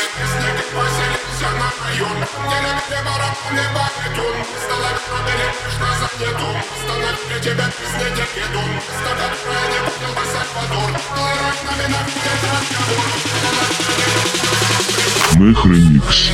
Мех ремикс.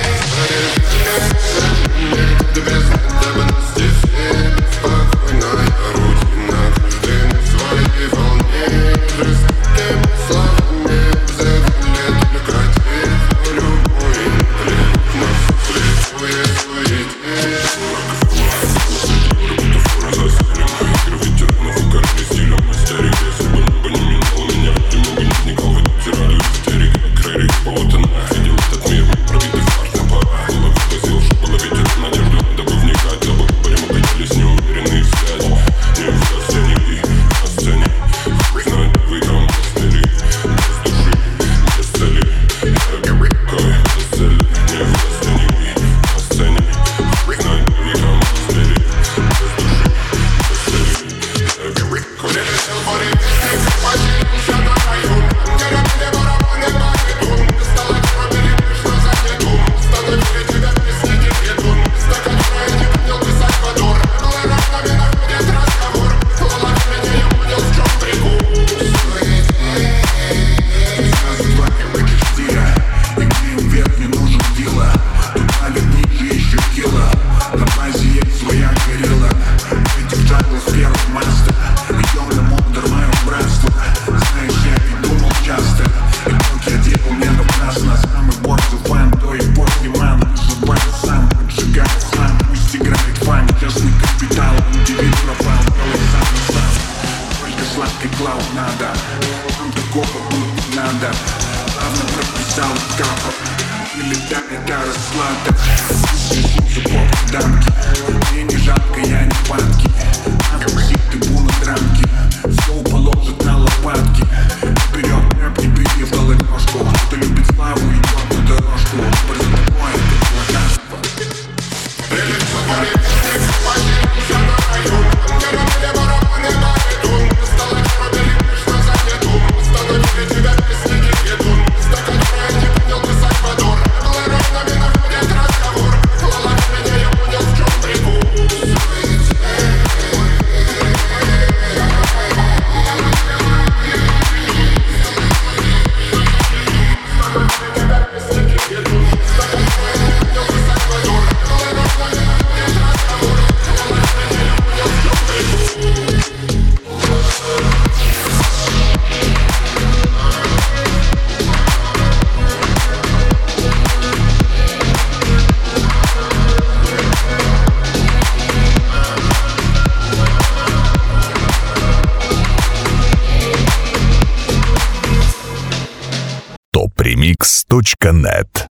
Надо, нам такого быть надо. Главное прописал капа или да, это расклада. Слушай, поп дамки, мне не жалко, я не падки. Надо пустить ты на драмки, все положит на лопатки. Вперед, рэп, не бери в головешку. Кто любит славу, идет на дорожку. Прозапой, это блаженство. Topremix.net